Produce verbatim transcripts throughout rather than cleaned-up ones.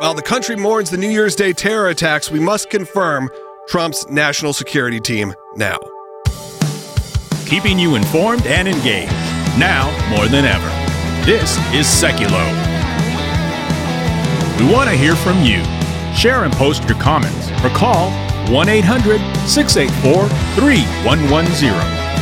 While the country mourns the New Year's Day terror attacks, we must confirm Trump's national security team now. Keeping you informed and engaged, now more than ever. This is Seculo. We want to hear from you. Share and post your comments or call one eight hundred six eight four three one one zero.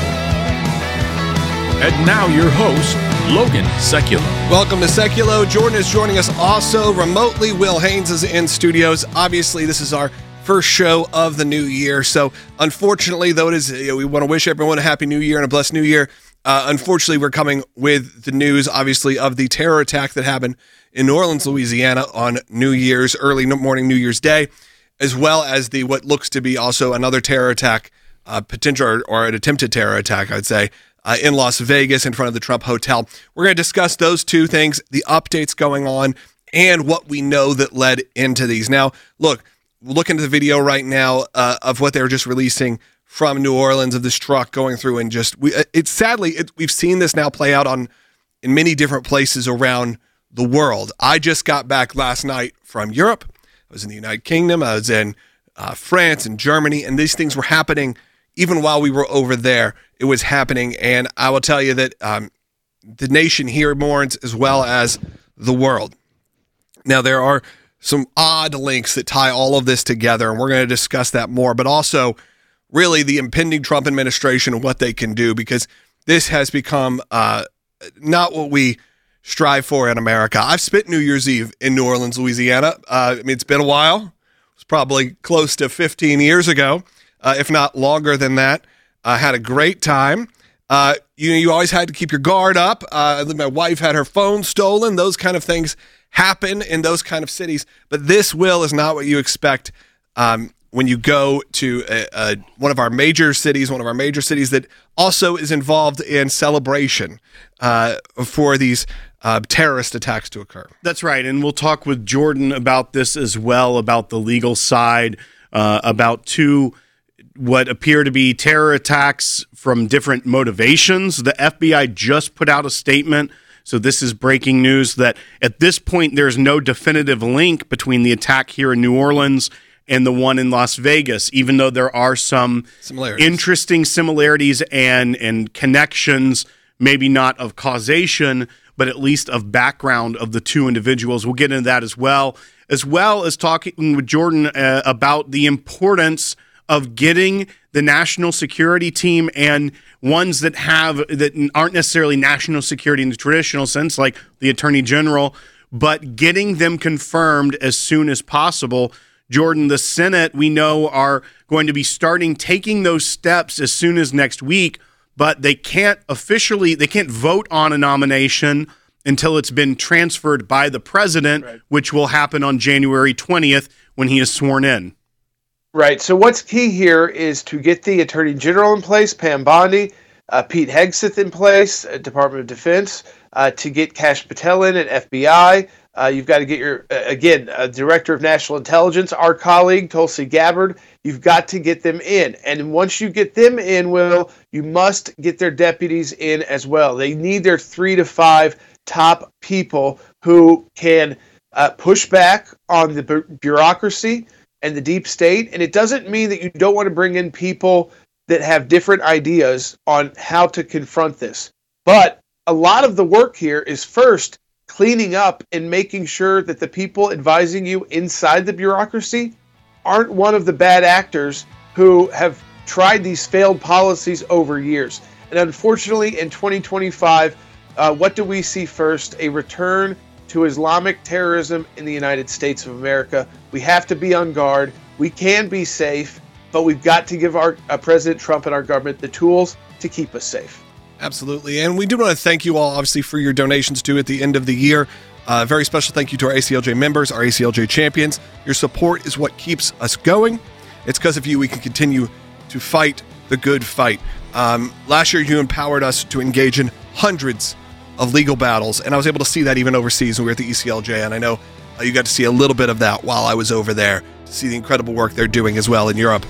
And now your host, Logan Seculo. Welcome to Seculo. Jordan is joining us also remotely. Will Haynes is in studios. Obviously, this is our first show of the new year. So, unfortunately, though it is, you know, we want to wish everyone a happy new year and a blessed new year. Uh, unfortunately, we're coming with the news, obviously, of the terror attack that happened in New Orleans, Louisiana on New Year's, early morning New Year's Day, as well as the what looks to be also another terror attack, uh, potential or, or an attempted terror attack, I'd say, Uh, in Las Vegas in front of the Trump Hotel. We're going to discuss those two things, the updates going on, and what we know that led into these. Now, look, look into the video right now uh, of what they were just releasing from New Orleans of this truck going through and just, we, it's sadly, it, we've seen this now play out on in many different places around the world. I just got back last night from Europe. I was in the United Kingdom. I was in uh, France and Germany, and these things were happening even while we were over there. It was happening, and I will tell you that um, the nation here mourns as well as the world. Now, there are some odd links that tie all of this together, and we're going to discuss that more, but also really the impending Trump administration and what they can do, because this has become uh, not what we strive for in America. I've spent New Year's Eve in New Orleans, Louisiana. Uh, I mean, it's been a while. It was probably close to fifteen years ago, uh, if not longer than that. I uh, had a great time. Uh, you know, you always had to keep your guard up. Uh, my wife had her phone stolen. Those kind of things happen in those kind of cities. But this, Will, is not what you expect um, when you go to a, a, one of our major cities, one of our major cities that also is involved in celebration uh, for these uh, terrorist attacks to occur. That's right. And we'll talk with Jordan about this as well, about the legal side, uh, about two what appear to be terror attacks from different motivations. The F B I just put out a statement, so this is breaking news, that at this point there's no definitive link between the attack here in New Orleans and the one in Las Vegas, even though there are some similarities. interesting similarities and, and connections, maybe not of causation, but at least of background of the two individuals. We'll get into that as well, as well as talking with Jordan uh, about the importance of getting the national security team and ones that have that aren't necessarily national security in the traditional sense, like the Attorney General, but getting them confirmed as soon as possible. Jordan, the Senate, we know, are going to be starting taking those steps as soon as next week, but they can't officially, they can't vote on a nomination until it's been transferred by the president, right, which will happen on January twentieth when he is sworn in. Right. So what's key here is to get the Attorney General in place, Pam Bondi, uh, Pete Hegseth in place, uh, Department of Defense, uh, to get Kash Patel in at F B I. Uh, you've got to get your, uh, again, uh, Director of National Intelligence, our colleague, Tulsi Gabbard. You've got to get them in. And once you get them in, Will, you must get their deputies in as well. They need their three to five top people who can uh, push back on the bu- bureaucracy and the deep state. And it doesn't mean that you don't want to bring in people that have different ideas on how to confront this. But a lot of the work here is first cleaning up and making sure that the people advising you inside the bureaucracy aren't one of the bad actors who have tried these failed policies over years. And unfortunately, in twenty twenty-five, uh, what do we see first? A return to Islamic terrorism in the United States of America. We have to be on guard. We can be safe, but we've got to give our uh, President Trump and our government the tools to keep us safe. Absolutely. And we do want to thank you all, obviously, for your donations too at the end of the year. Uh, very special thank you to our A C L J members, our A C L J champions. Your support is what keeps us going. It's because of you we can continue to fight the good fight. Um, last year, you empowered us to engage in hundreds of legal battles, and I was able to see that even overseas when we were at the E C L J, and I know uh, you got to see a little bit of that while I was over there, to see the incredible work they're doing as well in Europe.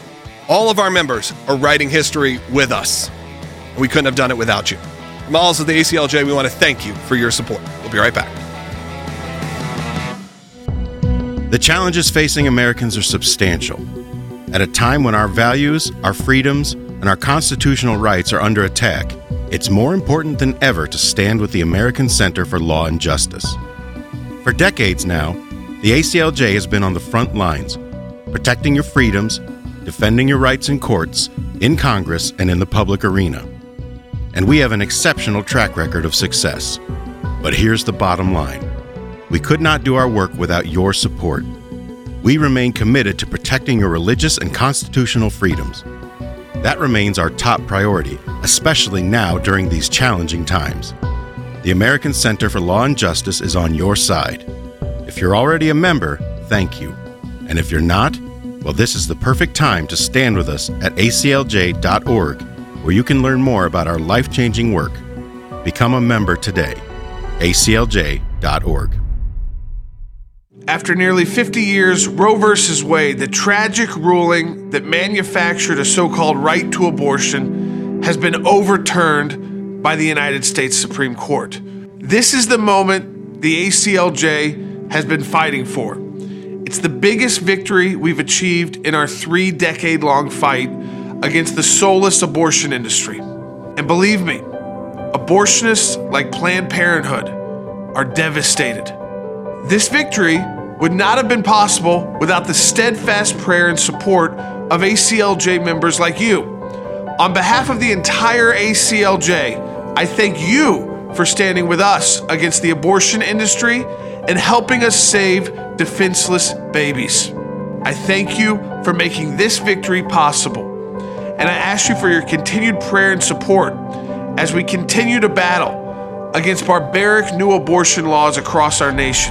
All of our members are writing history with us, and we couldn't have done it without you. From all of the A C L J, we want to thank you for your support. We'll be right back. The challenges facing Americans are substantial. At a time when our values, our freedoms, and our constitutional rights are under attack, it's more important than ever to stand with the American Center for Law and Justice. For decades now, the A C L J has been on the front lines, protecting your freedoms, defending your rights in courts, in Congress, and in the public arena. And we have an exceptional track record of success. But here's the bottom line. We could not do our work without your support. We remain committed to protecting your religious and constitutional freedoms. That remains our top priority, especially now during these challenging times. The American Center for Law and Justice is on your side. If you're already a member, thank you. And if you're not, well, this is the perfect time to stand with us at A C L J dot org, where you can learn more about our life-changing work. Become a member today. A C L J dot org. After nearly fifty years, Roe versus Wade, the tragic ruling that manufactured a so-called right to abortion, has been overturned by the United States Supreme Court. This is the moment the A C L J has been fighting for. It's the biggest victory we've achieved in our three-decade-long fight against the soulless abortion industry. And believe me, abortionists like Planned Parenthood are devastated. This victory would not have been possible without the steadfast prayer and support of A C L J members like you. On behalf of the entire A C L J, I thank you for standing with us against the abortion industry and helping us save defenseless babies. I thank you for making this victory possible. And I ask you for your continued prayer and support as we continue to battle against barbaric new abortion laws across our nation.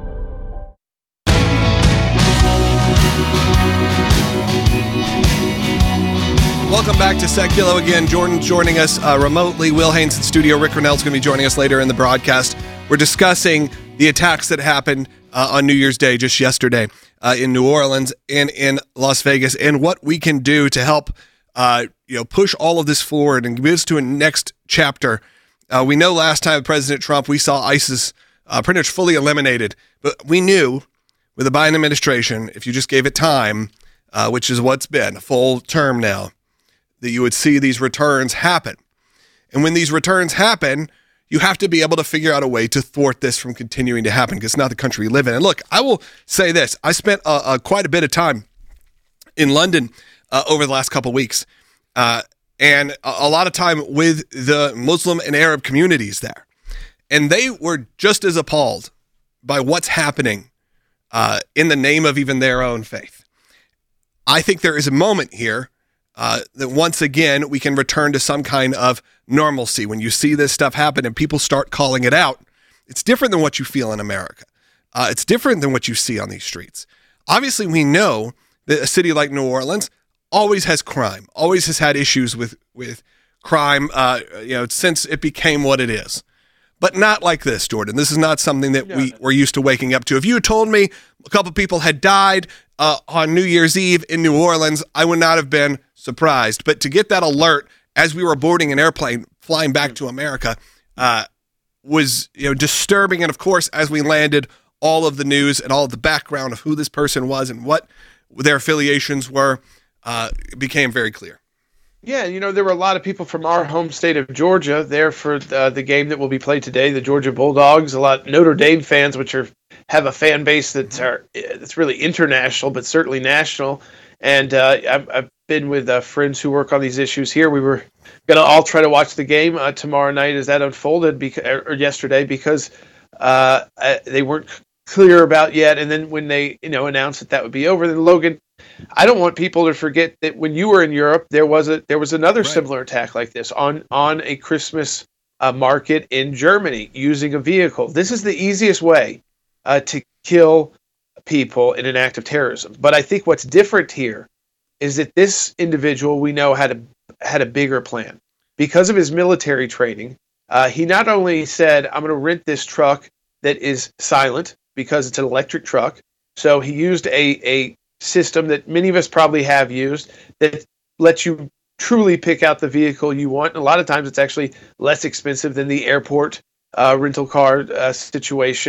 Welcome back to Seculo again. Jordan's joining us uh, remotely. Will Haynes in studio. Rick Rennell's going to be joining us later in the broadcast. We're discussing the attacks that happened uh, on New Year's Day, just yesterday, uh, in New Orleans and in Las Vegas, and what we can do to help uh, you know, push all of this forward and move us to a next chapter. Uh, we know last time with President Trump, we saw ISIS uh, pretty much fully eliminated, but we knew with the Biden administration, if you just gave it time, uh, which is what's been a full term now, that you would see these returns happen. And when these returns happen, you have to be able to figure out a way to thwart this from continuing to happen, because it's not the country we live in. And look, I will say this. I spent uh, uh, quite a bit of time in London uh, over the last couple of weeks, uh, and a, a lot of time with the Muslim and Arab communities there. And they were just as appalled by what's happening uh, in the name of even their own faith. I think there is a moment here Uh, that once again, we can return to some kind of normalcy. When you see this stuff happen and people start calling it out, it's different than what you feel in America. Uh, it's different than what you see on these streets. Obviously, we know that a city like New Orleans always has crime, always has had issues with, with crime, uh, you know, since it became what it is. But not like this, Jordan. This is not something that we were used to waking up to. If you had told me a couple people had died uh, on New Year's Eve in New Orleans, I would not have been surprised. But to get that alert as we were boarding an airplane flying back to America uh, was, you know, disturbing. And of course, as we landed, all of the news and all of the background of who this person was and what their affiliations were uh, became very clear. Yeah, you know, there were a lot of people from our home state of Georgia there for uh, the game that will be played today, the Georgia Bulldogs. A lot of Notre Dame fans, which are have a fan base that's are that's really international, but certainly national. And uh, I've, I've been with uh, friends who work on these issues here. We were going to all try to watch the game uh, tomorrow night as that unfolded, beca- or yesterday, because uh, they weren't clear about yet. And then when they, you know, announced that that would be over, then Logan, I don't want people to forget that when you were in Europe, there was a there was another right. similar attack like this on on a Christmas uh, market in Germany using a vehicle. This is the easiest way uh, to kill people in an act of terrorism. But I think what's different here is that this individual we know had a had a bigger plan because of his military training. Uh, he not only said, "I'm going to rent this truck that is silent because it's an electric truck," so he used a a system that many of us probably have used that lets you truly pick out the vehicle you want. And a lot of times it's actually less expensive than the airport uh, rental car uh, situation.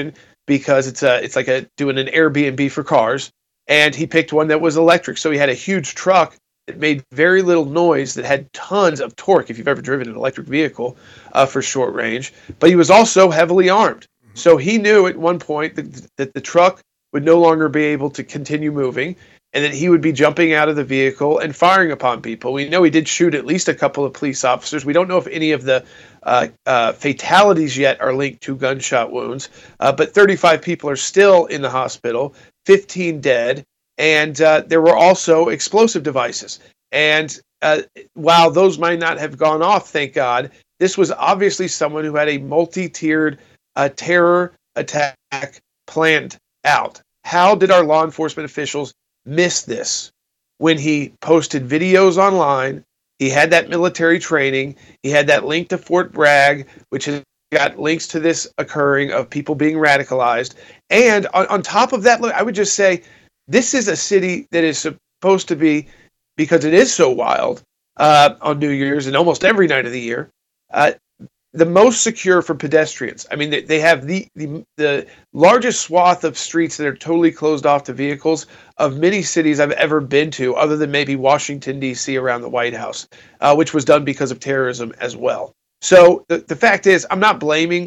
because it's a it's like a doing an Airbnb for cars, and he picked one that was electric. So he had a huge truck that made very little noise, that had tons of torque if you've ever driven an electric vehicle uh, for short range. But he was also heavily armed. So he knew at one point that, that the truck would no longer be able to continue moving, and that he would be jumping out of the vehicle and firing upon people. We know he did shoot at least a couple of police officers. We don't know if any of the uh, uh, fatalities yet are linked to gunshot wounds, uh, but thirty-five people are still in the hospital, fifteen dead, and uh, there were also explosive devices. And uh, while those might not have gone off, thank God, this was obviously someone who had a multi-tiered uh, terror attack planned out. How did our law enforcement officials miss this? When he posted videos online, he had that military training, he had that link to Fort Bragg, which has got links to this occurring of people being radicalized. And on, on top of that, look, I would just say, this is a city that is supposed to be, because it is so wild uh, on New Year's and almost every night of the year, uh, the most secure for pedestrians. I mean, they, they have the, the the largest swath of streets that are totally closed off to vehicles of many cities I've ever been to, other than maybe Washington, D C around the White House, uh, which was done because of terrorism as well. So the, the fact is, I'm not blaming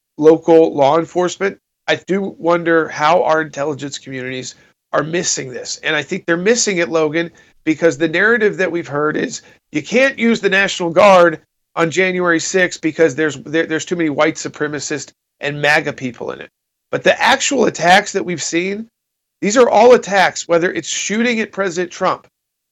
local law enforcement. I do wonder how our intelligence communities are missing this. And I think they're missing it, Logan, because the narrative that we've heard is you can't use the National Guard on January sixth because there's there, there's too many white supremacist and MAGA people in it. But the actual attacks that we've seen, these are all attacks, whether it's shooting at President Trump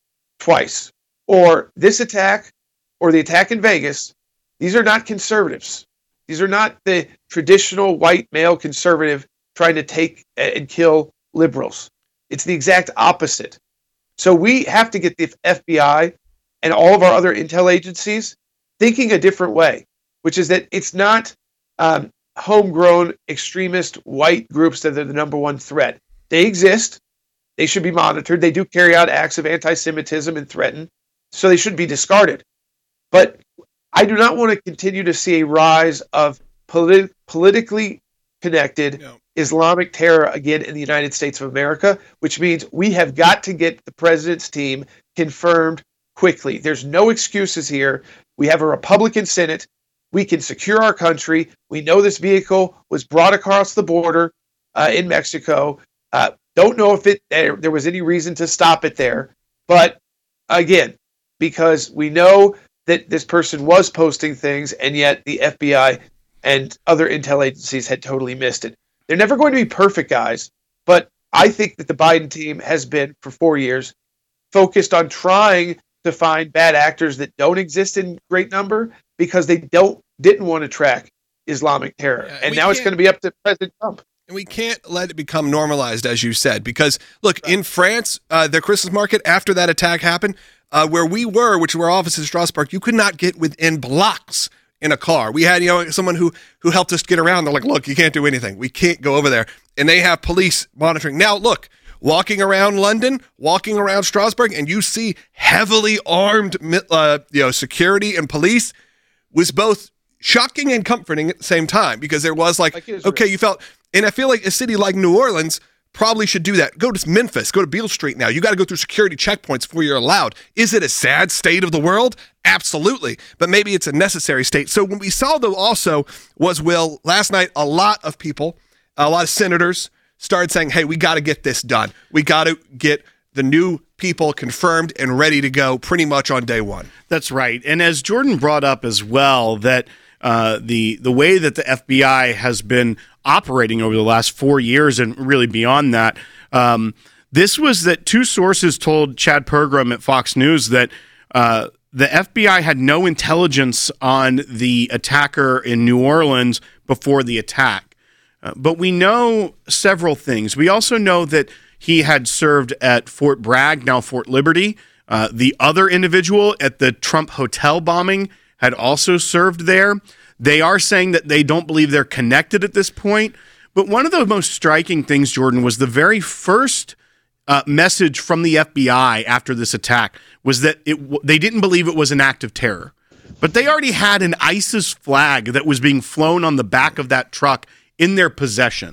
twice, or this attack, or the attack in Vegas. These are not conservatives. These are not the traditional white male conservative trying to take and kill liberals. It's the exact opposite. So we have to get the F B I and all of our other intel agencies thinking a different way, which is that it's not um, homegrown extremist white groups that are the number one threat. They exist. They should be monitored. They do carry out acts of anti-Semitism and threaten, so they should be discarded. But I do not want to continue to see a rise of politi- politically connected no. Islamic terror again in the United States of America, which means we have got to get the president's team confirmed quickly. There's no excuses here. We have a Republican Senate. We can secure our country. We know this vehicle was brought across the border uh, in Mexico. Uh, don't know if it there, there was any reason to stop it there. But again, because we know that this person was posting things, and yet the F B I and other intel agencies had totally missed it. They're never going to be perfect, guys. But I think that the Biden team has been, for four years, focused on trying to find bad actors that don't exist in great number because they don't didn't want to track Islamic terror. Yeah, and, and now it's going to be up to President Trump. And we can't let it become normalized, as you said, because, look, right. in France, uh, their Christmas market, after that attack happened, uh, where we were, which were offices in Strasbourg, you could not get within blocks in a car. We had, you know, someone who who helped us get around. They're like, look, you can't do anything. We can't go over there. And they have police monitoring. Now, look, walking around London, walking around Strasbourg, and you see heavily armed uh, you know, security and police was both shocking and comforting at the same time, because there was like, like okay, you felt, and I feel like a city like New Orleans probably should do that. Go to Memphis, go to Beale Street now. You got to go through security checkpoints before you're allowed. Is it a sad state of the world? Absolutely. But maybe it's a necessary state. So what we saw, though, also was, Will, last night, a lot of people, a lot of senators started saying, hey, we got to get this done. We got to get the new people confirmed and ready to go pretty much on day one. That's right. And as Jordan brought up as well, that uh, the the way that the F B I has been operating over the last four years and really beyond that, um, this was that two sources told Chad Pergram at Fox News that uh, the F B I had no intelligence on the attacker in New Orleans before the attack. Uh, but we know several things. We also know that he had served at Fort Bragg, now Fort Liberty. Uh, the other individual at the Trump hotel bombing had also served there. They are saying that they don't believe they're connected at this point. But one of the most striking things, Jordan, was the very first uh, message from the F B I after this attack was that it they didn't believe it was an act of terror. But they already had an ISIS flag that was being flown on the back of that truck in their possession.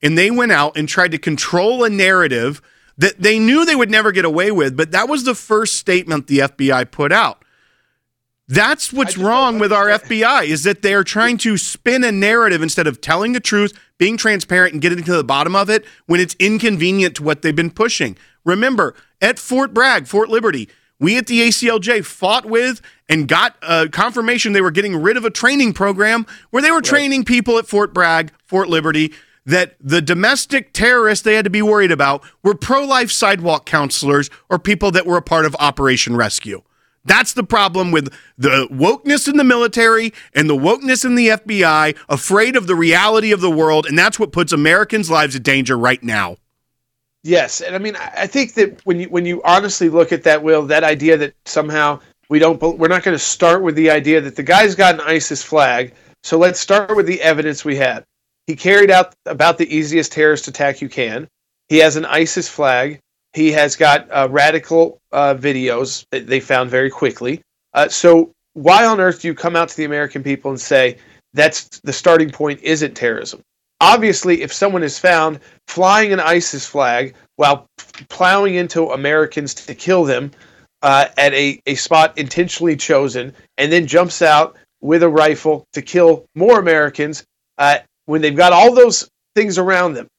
and they went out and tried to control a narrative that they knew they would never get away with, but that was the first statement the F B I put out. That's what's wrong with our F B I, is that they're trying to spin a narrative instead of telling the truth, being transparent, and getting to the bottom of it when it's inconvenient to what they've been pushing. Remember, at Fort Bragg, Fort Liberty, we at the A C L J fought with and got uh, confirmation they were getting rid of a training program where they were right. training people at Fort Bragg, Fort Liberty, that the domestic terrorists they had to be worried about were pro-life sidewalk counselors or people that were a part of Operation Rescue. That's the problem with the wokeness in the military and the wokeness in the F B I, afraid of the reality of the world, and that's what puts Americans' lives in danger right now. Yes, and I mean, I think that when you when you honestly look at that, Will, that idea that somehow we don't, we're not going to start with the idea that the guy's got an ISIS flag, so let's start with the evidence we have. He carried out about the easiest terrorist attack you can. He has an ISIS flag. He has got uh, radical uh, videos that they found very quickly. Uh, so why on earth do you come out to the American people and say that's the starting point isn't terrorism? Obviously, if someone is found flying an ISIS flag while plowing into Americans to kill them uh, at a, a spot intentionally chosen, and then jumps out with a rifle to kill more Americans, uh, when they've got all those things around them,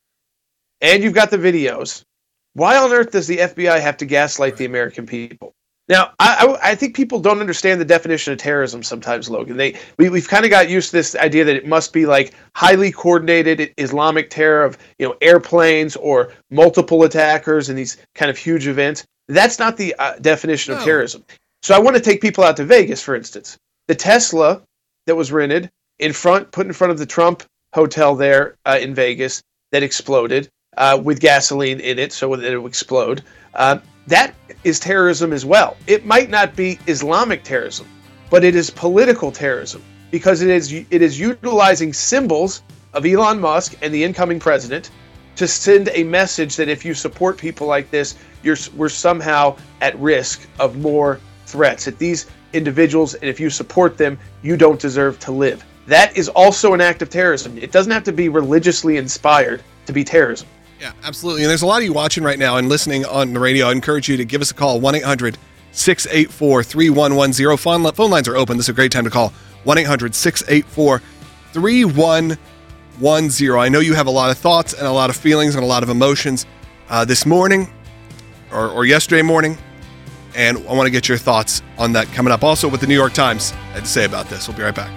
and you've got the videos, why on earth does the F B I have to gaslight the American people? Now, I, I, I think people don't understand the definition of terrorism sometimes, Logan. They we, We've kind of got used to this idea that it must be like highly coordinated Islamic terror of, you know, airplanes or multiple attackers and these kind of huge events. That's not the uh, definition of no. terrorism. So I want to take people out to Vegas, for instance. The Tesla that was rented in front, put in front of the Trump hotel there uh, in Vegas that exploded uh, with gasoline in it so that it would explode. Uh, that is terrorism as well. It might not be Islamic terrorism, but it is political terrorism because it is it is utilizing symbols of Elon Musk and the incoming president to send a message that if you support people like this, you're we're somehow at risk of more threats. That these individuals, and if you support them, you don't deserve to live. That is also an act of terrorism. It doesn't have to be religiously inspired to be terrorism. Yeah, absolutely. And there's a lot of you watching right now and listening on the radio. I encourage you to give us a call, one eight hundred six eight four three one one zero. Phone, phone lines are open. This is a great time to call, one eight hundred six eight four three one one zero. I know you have a lot of thoughts and a lot of feelings and a lot of emotions uh, this morning or, or yesterday morning, and I want to get your thoughts on that coming up. Also, what the New York Times had to say about this. We'll be right back.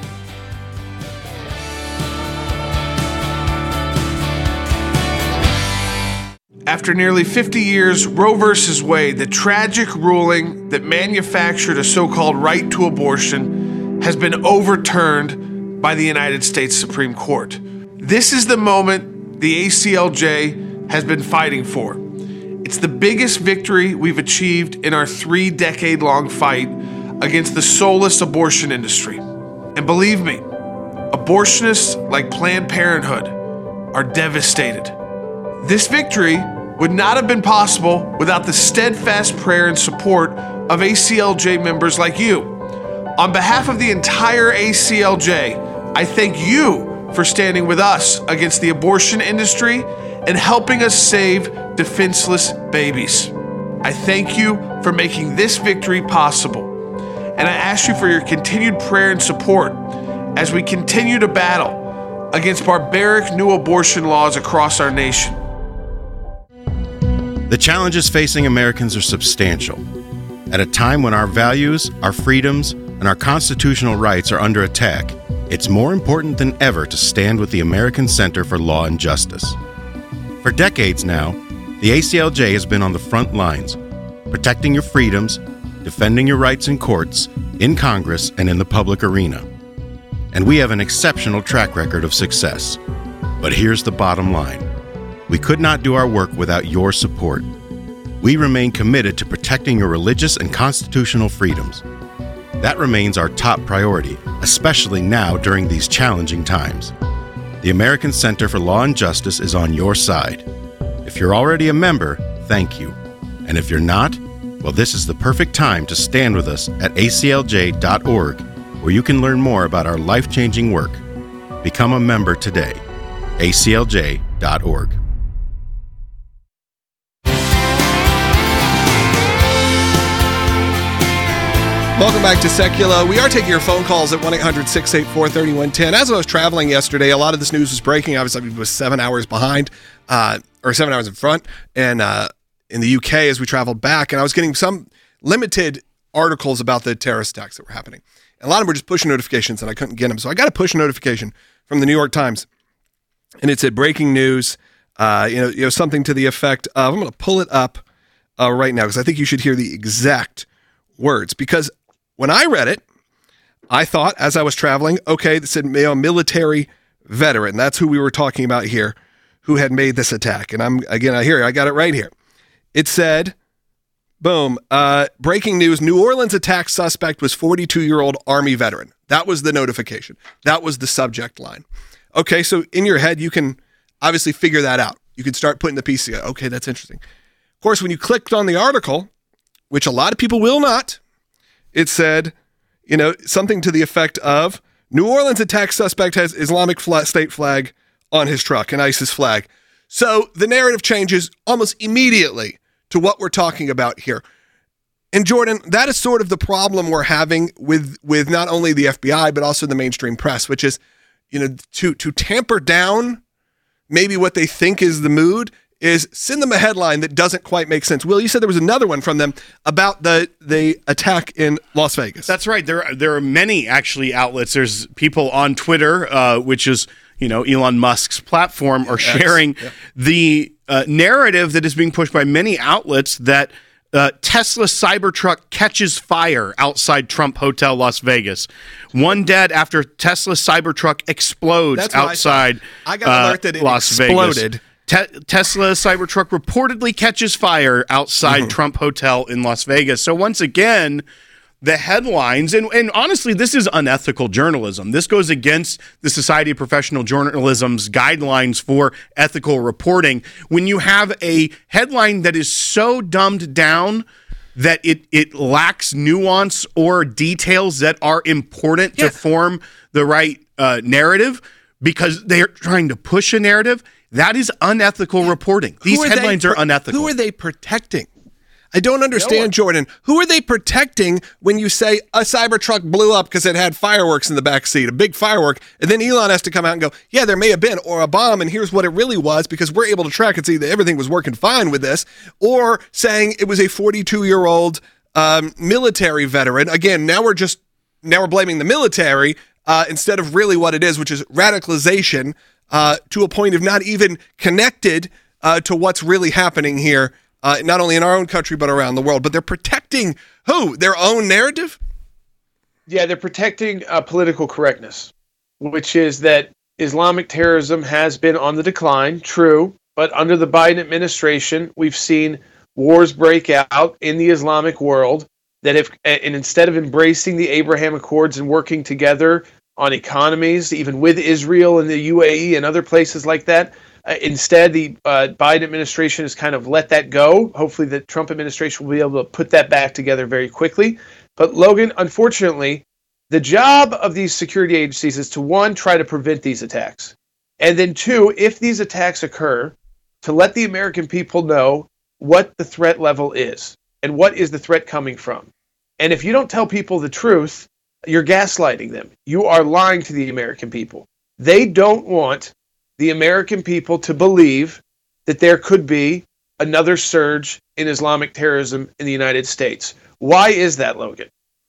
After nearly fifty years, Roe versus Wade, the tragic ruling that manufactured a so-called right to abortion, has been overturned by the United States Supreme Court. This is the moment the A C L J has been fighting for. It's the biggest victory we've achieved in our three-decade-long fight against the soulless abortion industry. And believe me, abortionists like Planned Parenthood are devastated. This victory would not have been possible without the steadfast prayer and support of A C L J members like you. On behalf of the entire A C L J, I thank you for standing with us against the abortion industry and helping us save defenseless babies. I thank you for making this victory possible. And I ask you for your continued prayer and support as we continue to battle against barbaric new abortion laws across our nation. The challenges facing Americans are substantial. At a time when our values, our freedoms, and our constitutional rights are under attack, it's more important than ever to stand with the American Center for Law and Justice. For decades now, the A C L J has been on the front lines, protecting your freedoms, defending your rights in courts, in Congress, and in the public arena. And we have an exceptional track record of success. But here's the bottom line. We could not do our work without your support. We remain committed to protecting your religious and constitutional freedoms. That remains our top priority, especially now during these challenging times. The American Center for Law and Justice is on your side. If you're already a member, thank you. And if you're not, well, this is the perfect time to stand with us at A C L J dot org, where you can learn more about our life-changing work. Become a member today. A C L J dot org. dot org. Welcome back to Secular. We are taking your phone calls at one eight hundred six eight four three one one zero. As I was traveling yesterday, a lot of this news was breaking. Obviously, I was seven hours behind, uh, or seven hours in front, and uh, in the U K as we traveled back. And I was getting some limited articles about the terrorist attacks that were happening. And a lot of them were just push notifications, and I couldn't get them. So I got a push notification from the New York Times, and it said breaking news. Uh, you know, you know something to the effect of. I'm going to pull it up uh, right now because I think you should hear the exact words, because when I read it, I thought as I was traveling, okay, it said you know, military veteran. That's who we were talking about here, who had made this attack. And I'm again, I hear I got it right here. It said, boom, uh, breaking news, New Orleans attack suspect was forty-two-year-old Army veteran. That was the notification. That was the subject line. Okay, so in your head, you can obviously figure that out. You can start putting the pieces together. Okay, that's interesting. Of course, when you clicked on the article, which a lot of people will not, it said, you know, something to the effect of New Orleans attack suspect has Islamic State flag on his truck, an ISIS flag. So the narrative changes almost immediately to what we're talking about here. And Jordan, that is sort of the problem we're having with with not only the F B I, but also the mainstream press, which is, you know, to to tamper down maybe what they think is the mood is send them a headline that doesn't quite make sense. Will, you said there was another one from them about the the attack in Las Vegas. That's right. There are, there are many actually outlets. There's people on Twitter, uh, which is, you know, Elon Musk's platform, are sharing yeah. the uh, narrative that is being pushed by many outlets that uh, Tesla Cybertruck catches fire outside Trump Hotel, Las Vegas. One dead after Tesla Cybertruck explodes That's outside I, I got an alert that it Las exploded. Vegas. Te- Tesla Cybertruck reportedly catches fire outside mm-hmm. Trump Hotel in Las Vegas. So once again, the headlines, and, and honestly, this is unethical journalism. This goes against the Society of Professional Journalism's guidelines for ethical reporting. When you have a headline that is so dumbed down that it, it lacks nuance or details that are important yeah. to form the right uh, narrative because they're trying to push a narrative, that is unethical yeah. reporting. These are headlines they, are unethical. Who are they protecting? I don't understand, no Jordan. Who are they protecting when you say a Cybertruck blew up because it had fireworks in the back seat, a big firework, and then Elon has to come out and go, yeah, there may have been, or a bomb, and here's what it really was because we're able to track and see that everything was working fine with this, or saying it was a forty-two-year-old um, military veteran. Again, now we're just, now we're blaming the military uh, instead of really what it is, which is radicalization uh, to a point of not even connected uh, to what's really happening here. Uh, not only in our own country, but around the world. But they're protecting who? Their own narrative? Yeah, they're protecting uh, political correctness, which is that Islamic terrorism has been on the decline, true. But under the Biden administration, we've seen wars break out in the Islamic world that if, and instead of embracing the Abraham Accords and working together on economies, even with Israel and the U A E and other places like that, Uh, instead, the uh, Biden administration has kind of let that go. Hopefully the Trump administration will be able to put that back together very quickly. But Logan, unfortunately, the job of these security agencies is to, one, try to prevent these attacks. And then two, if these attacks occur, to let the American people know what the threat level is and what is the threat coming from. And if you don't tell people the truth, you're gaslighting them. You are lying to the American people. They don't want the American people to believe that there could be another surge in Islamic terrorism in the United States. Why is that, Logan?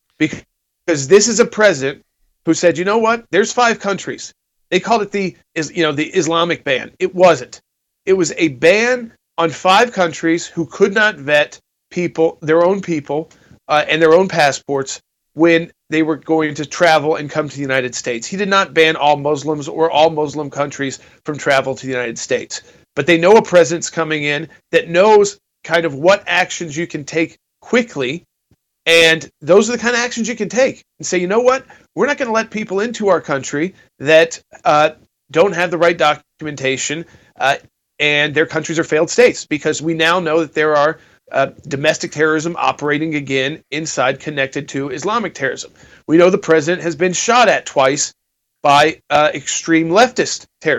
Because this is a president who said, you know what? There's five countries. They called it the, you know, the Islamic ban. It wasn't. It was a ban on five countries who could not vet people, their own people, uh, and their own passports when they were going to travel and come to the United States. He did not ban all Muslims or all Muslim countries from travel to the United States. But they know a president's coming in that knows kind of what actions you can take quickly, and those are the kind of actions you can take. And say, you know what? We're not going to let people into our country that uh, don't have the right documentation, uh, and their countries are failed states, because we now know that there are Uh, domestic terrorism operating again inside connected to Islamic terrorism. We know the president has been shot at twice by uh, extreme leftist terrorism.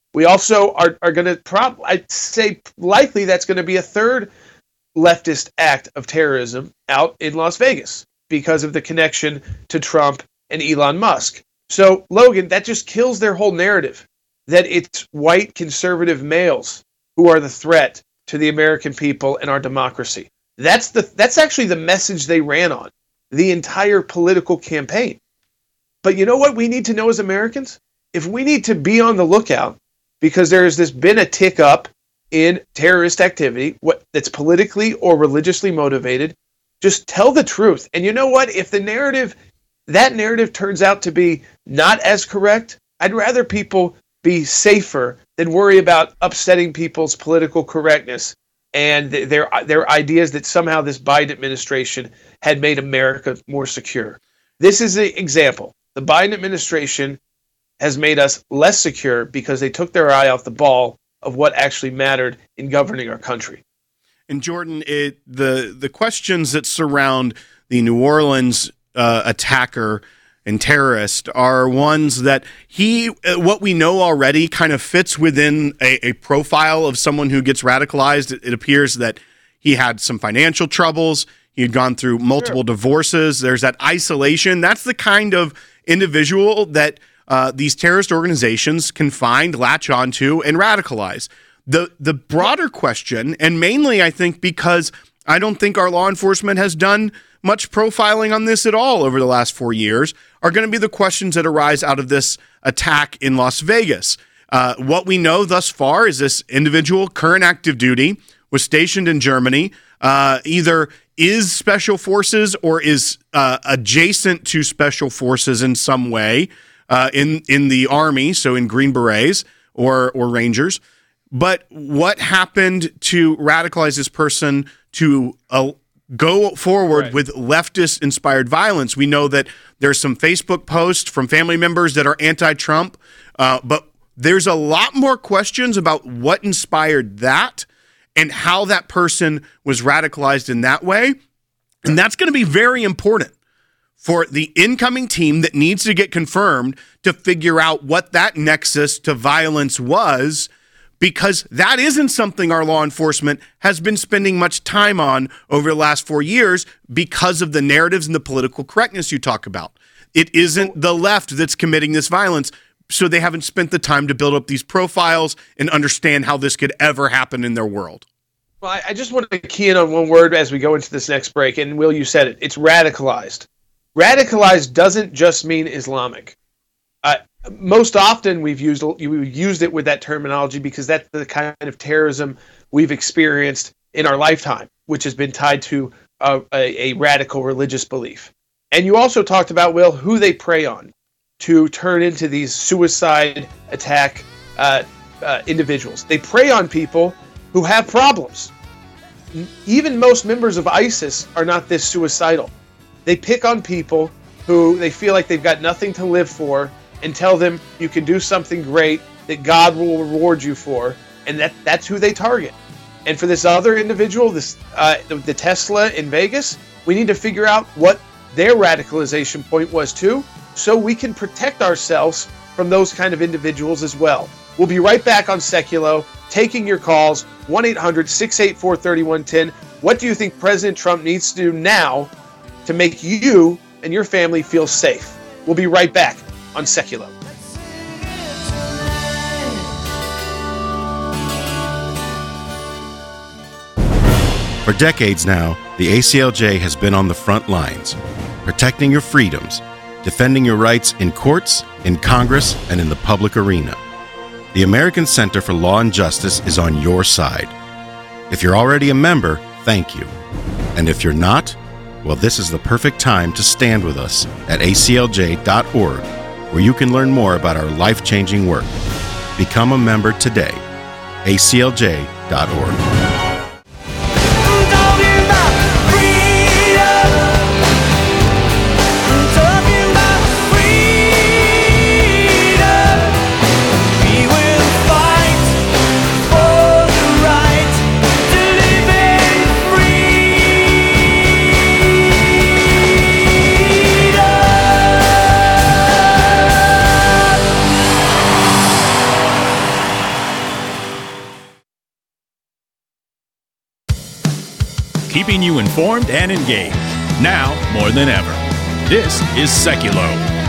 We also are, are going to, prob- I'd say likely that's going to be a third leftist act of terrorism out in Las Vegas because of the connection to Trump and Elon Musk. So, Logan, that just kills their whole narrative that it's white conservative males who are the threat to the American people and our democracy. That's the that's actually the message they ran on the entire political campaign. But you know what we need to know as Americans? If we need to be on the lookout because there has this been a tick up in terrorist activity what that's politically or religiously motivated, just tell the truth. And you know what? If the narrative, that narrative turns out to be not as correct, I'd rather people be safer than worry about upsetting people's political correctness and their their ideas that somehow this Biden administration had made America more secure. This is an example. The Biden administration has made us less secure because they took their eye off the ball of what actually mattered in governing our country. And Jordan, it, the the questions that surround the New Orleans uh, attacker and terrorist are ones that he, what we know already, kind of fits within a, a profile of someone who gets radicalized. It, it appears that he had some financial troubles. He had gone through multiple sure. divorces. There's that isolation. That's the kind of individual that uh, these terrorist organizations can find, latch onto, and radicalize. The the broader question, and mainly I think because I don't think our law enforcement has done much profiling on this at all over the last four years, are going to be the questions that arise out of this attack in Las Vegas. Uh, what we know thus far is this individual, current active duty, was stationed in Germany, uh, either is special forces or is uh, adjacent to special forces in some way uh, in, in the Army, so in Green Berets or, or Rangers. But what happened to radicalize this person to uh, go forward right. with leftist-inspired violence? We know that there's some Facebook posts from family members that are anti-Trump, uh, but there's a lot more questions about what inspired that and how that person was radicalized in that way. And that's going to be very important for the incoming team that needs to get confirmed to figure out what that nexus to violence was, because that isn't something our law enforcement has been spending much time on over the last four years because of the narratives and the political correctness you talk about. It isn't the left that's committing this violence, so they haven't spent the time to build up these profiles and understand how this could ever happen in their world. Well, I just want to key in on one word as we go into this next break, and Will, you said it. It's radicalized. Radicalized doesn't just mean Islamic. Uh, most often we've used we used it with that terminology because that's the kind of terrorism we've experienced in our lifetime, which has been tied to a, a, a radical religious belief. And you also talked about, Will, who they prey on to turn into these suicide attack uh, uh, individuals. They prey on people who have problems. Even most members of ISIS are not this suicidal. They pick on people who they feel like they've got nothing to live for and tell them you can do something great that God will reward you for, and that, that's who they target. And for this other individual, this uh, the, the Tesla in Vegas, we need to figure out what their radicalization point was too, so we can protect ourselves from those kind of individuals as well. We'll be right back on Seculo, taking your calls, one eight hundred six eight four three one one zero. What do you think President Trump needs to do now to make you and your family feel safe? We'll be right back on Seculo. For decades now, the A C L J has been on the front lines, protecting your freedoms, defending your rights in courts, in Congress, and in the public arena. The American Center for Law and Justice is on your side. If you're already a member, thank you. And if you're not, well, this is the perfect time to stand with us at A C L J dot org, where you can learn more about our life-changing work. Become a member today. A C L J dot org. keeping you informed and engaged. Now more than ever. This is Seculo.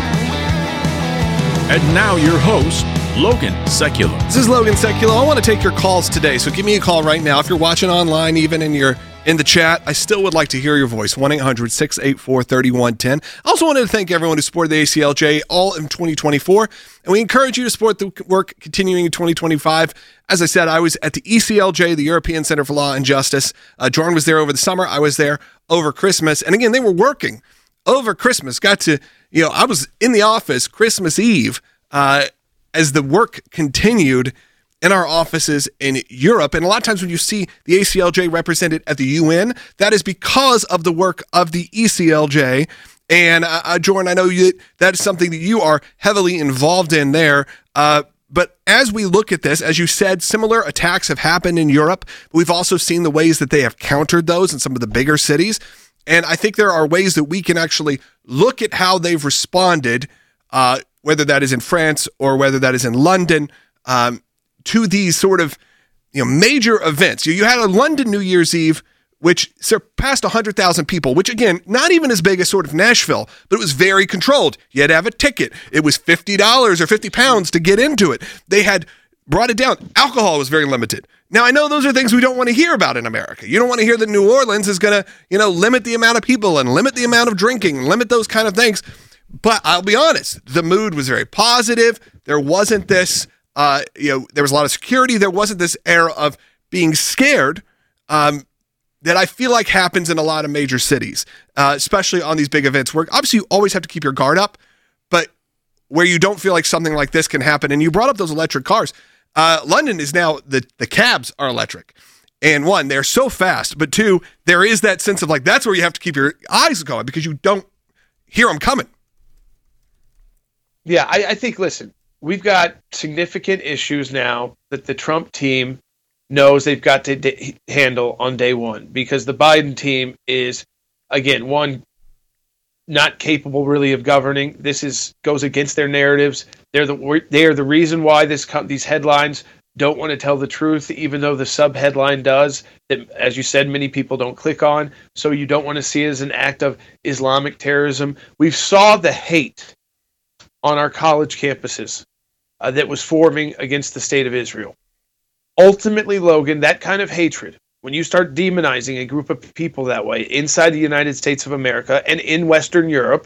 And now your host, Logan Seculo. This is Logan Seculo. I want to take your calls today, so give me a call right now. If you're watching online, even in your in the chat, I still would like to hear your voice. one eight hundred six eight four three one one zero. I also wanted to thank everyone who supported the A C L J all in twenty twenty-four, and we encourage you to support the work continuing in twenty twenty-five. As I said, I was at the E C L J, the European Center for Law and Justice. Uh, Jordan was there over the summer. I was there over Christmas. And again, they were working over Christmas. Got to, you know, I was in the office Christmas Eve uh, as the work continued in our offices in Europe. And a lot of times when you see the A C L J represented at the U N, that is because of the work of the E C L J. And uh, uh, Jordan, I know you, that is something that you are heavily involved in there. Uh, but as we look at this, as you said, similar attacks have happened in Europe. We've also seen the ways that they have countered those in some of the bigger cities. And I think there are ways that we can actually look at how they've responded, uh, whether that is in France or whether that is in London, um, to these sort of, you know, major events. You, you had a London New Year's Eve, which surpassed one hundred thousand people, which, again, not even as big as sort of Nashville, but it was very controlled. You had to have a ticket. It was fifty dollars or fifty pounds to get into it. They had brought it down. Alcohol was very limited. Now, I know those are things we don't want to hear about in America. You don't want to hear that New Orleans is going to, you know, limit the amount of people and limit the amount of drinking and limit those kind of things. But I'll be honest, the mood was very positive. There wasn't this, uh, you know, there was a lot of security. There wasn't this air of being scared um, that I feel like happens in a lot of major cities, uh, especially on these big events where obviously you always have to keep your guard up, but where you don't feel like something like this can happen. And you brought up those electric cars. Uh, London is now, the, the cabs are electric. And one, they're so fast, but two, there is that sense of like, that's where you have to keep your eyes going because you don't hear them coming. Yeah, I, I think, listen, we've got significant issues now that the Trump team knows they've got to d- handle on day one because the Biden team is, again, one, not capable really of governing. This is goes against their narratives. They're the they are the reason why this these headlines don't want to tell the truth, even though the sub-headline does, that, as you said, many people don't click on. So you don't want to see it as an act of Islamic terrorism. We saw the hate on our college campuses uh, that was forming against the state of Israel. Ultimately, Logan, that kind of hatred, when you start demonizing a group of people that way inside the United States of America and in Western Europe,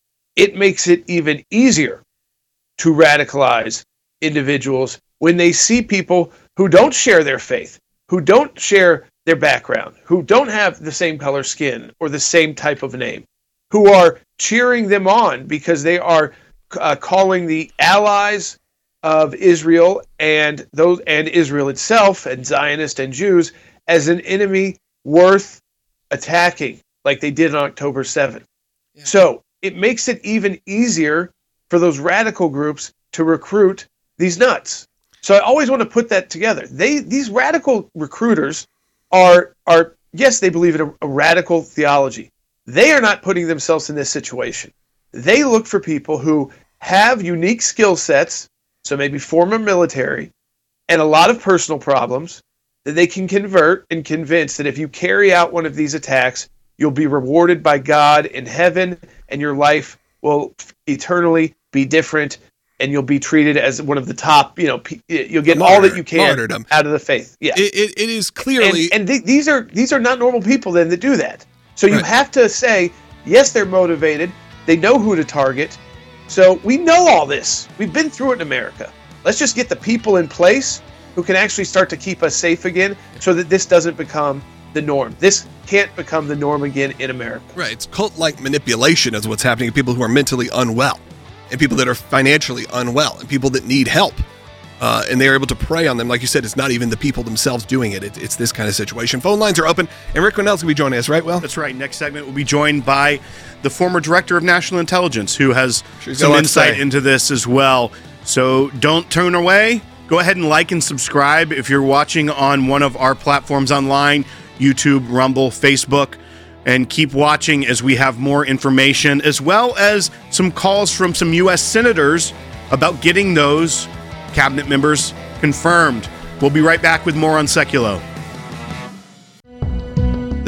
it makes it even easier to radicalize individuals when they see people who don't share their faith, who don't share their background, who don't have the same color skin or the same type of name, who are cheering them on because they are uh, calling the allies of Israel and those and Israel itself and Zionists and Jews as an enemy worth attacking, like they did on October seventh. Yeah. So it makes it even easier for those radical groups to recruit these nuts. So I always want to put that together. They these radical recruiters are are yes, they believe in a, a radical theology. They are not putting themselves in this situation. They look for people who have unique skill sets, so maybe former military, and a lot of personal problems that they can convert and convince that if you carry out one of these attacks, you'll be rewarded by God in heaven, and your life will eternally be different, and you'll be treated as one of the top, you know, you'll get Martyr, all that you can martyrdom. Out of the faith. Yeah, it, it, it is clearly, and, and th- these are these are not normal people then that do that. So you right. have to say, yes, they're motivated. They know who to target. So we know all this. We've been through it in America. Let's just get the people in place who can actually start to keep us safe again so that this doesn't become the norm. This can't become the norm again in America. Right. It's cult-like manipulation is what's happening to people who are mentally unwell and people that are financially unwell and people that need help. Uh, and they're able to prey on them. Like you said, it's not even the people themselves doing it. it. It's this kind of situation. Phone lines are open. And Rick Grenell's going to be joining us, right, Will? That's right. Next segment, we'll be joined by the former director of national intelligence who has She's some insight into this as well. So don't turn away. Go ahead and like and subscribe if you're watching on one of our platforms online, YouTube, Rumble, Facebook, and keep watching as we have more information, as well as some calls from some U S senators about getting those cabinet members confirmed. We'll be right back with more on Seculo. The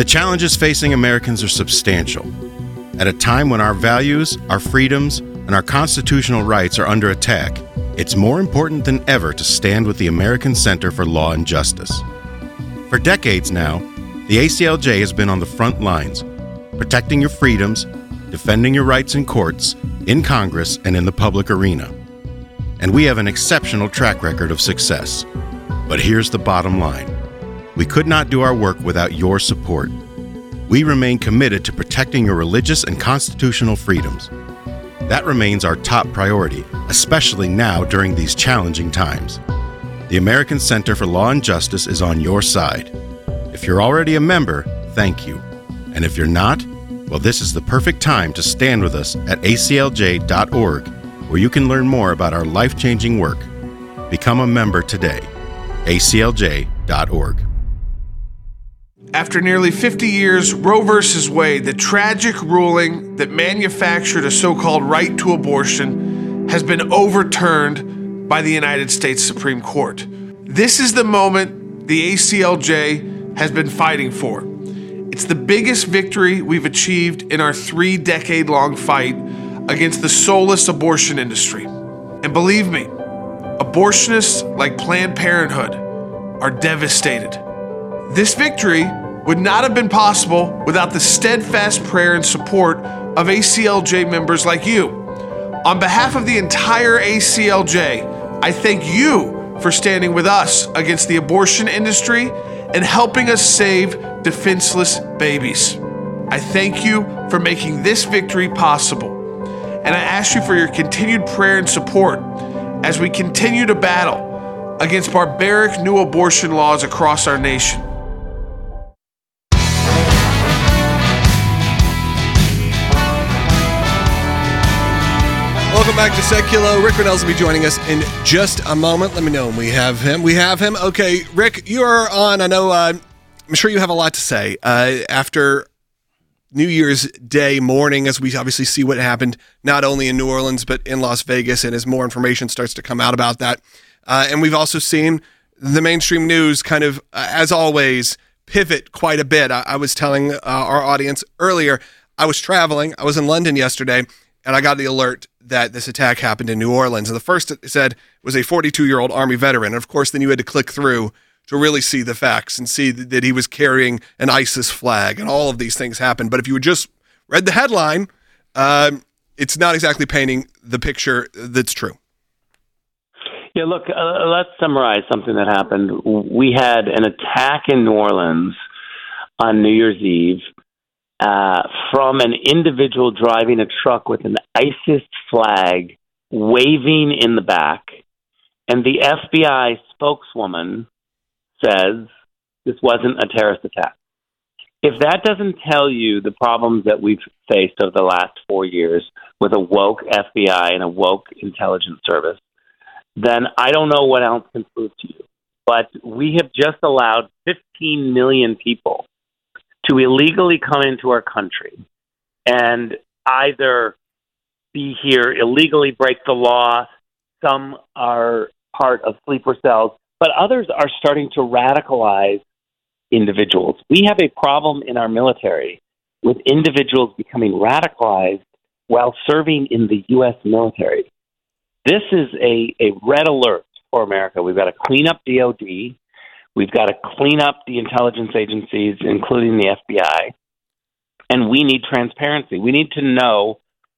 The challenges facing Americans are substantial. At a time when our values, our freedoms, and our constitutional rights are under attack, it's more important than ever to stand with the American Center for Law and Justice. For decades now, the A C L J has been on the front lines, protecting your freedoms, defending your rights in courts, in Congress, and in the public arena. And we have an exceptional track record of success. But here's the bottom line. We could not do our work without your support. We remain committed to protecting your religious and constitutional freedoms. That remains our top priority, especially now during these challenging times. The American Center for Law and Justice is on your side. If you're already a member, thank you. And if you're not, well, this is the perfect time to stand with us at A C L J dot org, where you can learn more about our life-changing work. Become a member today. A C L J dot org. After nearly fifty years, Roe versus Wade, the tragic ruling that manufactured a so-called right to abortion, has been overturned by the United States Supreme Court. This is the moment the A C L J has been fighting for. It's the biggest victory we've achieved in our three-decade-long fight against the soulless abortion industry. And believe me, abortionists like Planned Parenthood are devastated. This victory would not have been possible without the steadfast prayer and support of A C L J members like you. On behalf of the entire A C L J, I thank you for standing with us against the abortion industry and helping us save defenseless babies. I thank you for making this victory possible. And I ask you for your continued prayer and support as we continue to battle against barbaric new abortion laws across our nation. Welcome back to Seculo. Rick Renels will be joining us in just a moment. Let me know when we have him. We have him. Okay, Rick, you are on. I know, uh, I'm sure you have a lot to say. Uh, after New Year's Day morning, as we obviously see what happened, not only in New Orleans, but in Las Vegas, and as more information starts to come out about that. Uh, and we've also seen the mainstream news kind of, uh, as always, pivot quite a bit. I, I was telling uh, our audience earlier, I was traveling. I was in London yesterday, and I got the alert that this attack happened in New Orleans. And the first it said was a forty-two-year-old Army veteran. And of course, then you had to click through to really see the facts and see that he was carrying an ISIS flag, and all of these things happened. But if you had just read the headline, um, it's not exactly painting the picture that's true. Yeah, look, uh, let's summarize something that happened. We had an attack in New Orleans on New Year's Eve uh, from an individual driving a truck with an ISIS flag waving in the back. And the F B I spokeswoman says this wasn't a terrorist attack. If that doesn't tell you the problems that we've faced over the last four years with a woke F B I and a woke intelligence service, then I don't know what else can prove to you. But we have just allowed fifteen million people to illegally come into our country and either be here illegally, break the law. Some are part of sleeper cells, but others are starting to radicalize individuals. We have a problem in our military with individuals becoming radicalized while serving in the U S military. This is a, a red alert for America. We've got to clean up D O D. We've got to clean up the intelligence agencies, including the F B I. And we need transparency. We need to know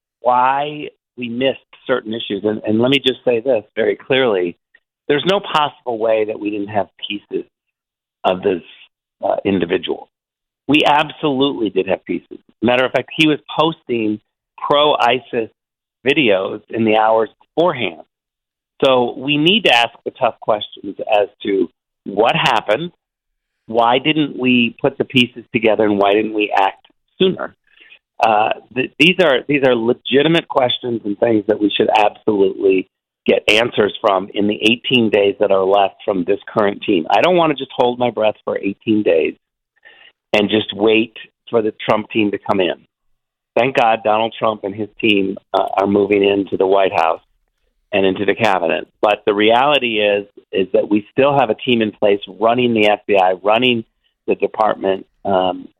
why we missed certain issues. And, and let me just say this very clearly. There's no possible way that we didn't have pieces of this uh, individual. We absolutely did have pieces. Matter of fact, he was posting pro-ISIS videos in the hours beforehand. So we need to ask the tough questions as to what happened, why didn't we put the pieces together, and why didn't we act sooner? Uh, th- these are these are legitimate questions and things that we should absolutely get answers from in the eighteen days that are left from this current team. I don't want to just hold my breath for eighteen days and just wait for the Trump team to come in. Thank God Donald Trump and his team uh, are moving into the White House and into the cabinet. But the reality is is that we still have a team in place running the F B I, running the department, um,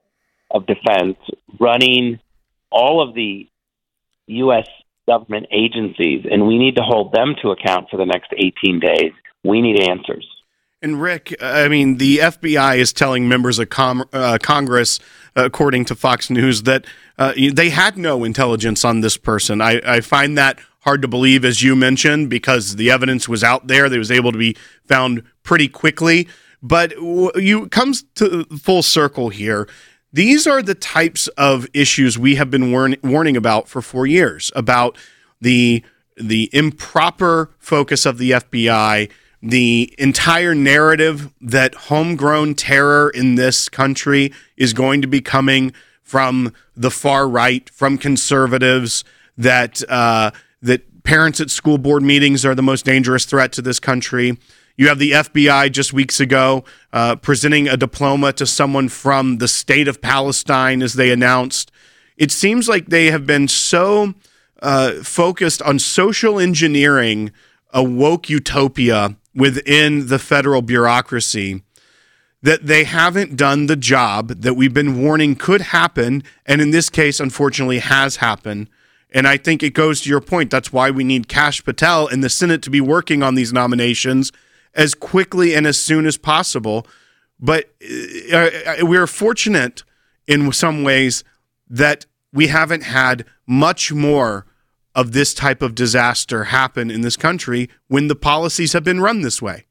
of Defense running all of the U S government agencies, and we need to hold them to account for the next eighteen days. We need answers. And Rick, I mean, the F B I is telling members of com- uh, Congress, uh, according to Fox News, that uh, they had no intelligence on this person. I, I find that hard to believe, as you mentioned, because the evidence was out there. They was able to be found pretty quickly. But w- you comes to full circle here. These are the types of issues we have been warn- warning about for four years, about the the improper focus of the F B I, the entire narrative that homegrown terror in this country is going to be coming from the far right, from conservatives, that uh, that parents at school board meetings are the most dangerous threat to this country. You have the F B I just weeks ago uh, presenting a diploma to someone from the state of Palestine, as they announced. It seems like they have been so uh, focused on social engineering a woke utopia within the federal bureaucracy that they haven't done the job that we've been warning could happen, and in this case, unfortunately, has happened. And I think it goes to your point. That's why we need Kash Patel in the Senate to be working on these nominations as quickly and as soon as possible. But uh, we're fortunate in some ways that we haven't had much more of this type of disaster happen in this country when the policies have been run this way.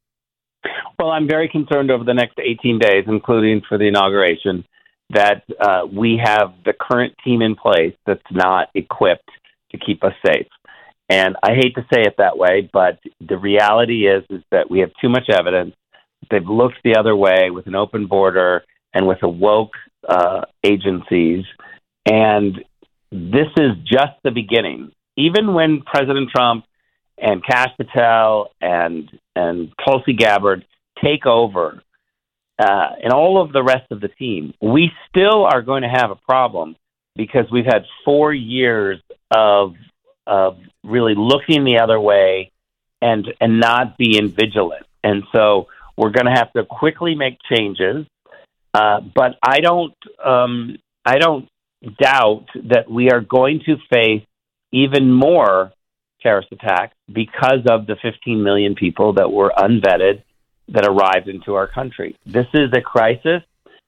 Well, I'm very concerned over the next eighteen days, including for the inauguration, that uh, we have the current team in place that's not equipped to keep us safe. And I hate to say it that way, but the reality is, is that we have too much evidence. They've looked the other way with an open border and with a woke uh, agencies. And this is just the beginning. Even when President Trump and Kash Patel and, and Tulsi Gabbard take over, uh, and all of the rest of the team, we still are going to have a problem because we've had four years of of really looking the other way and and not being vigilant. And so we're going to have to quickly make changes. Uh, but I don't um, I don't doubt that we are going to face even more terrorist attacks because of the fifteen million people that were unvetted that arrived into our country. This is a crisis,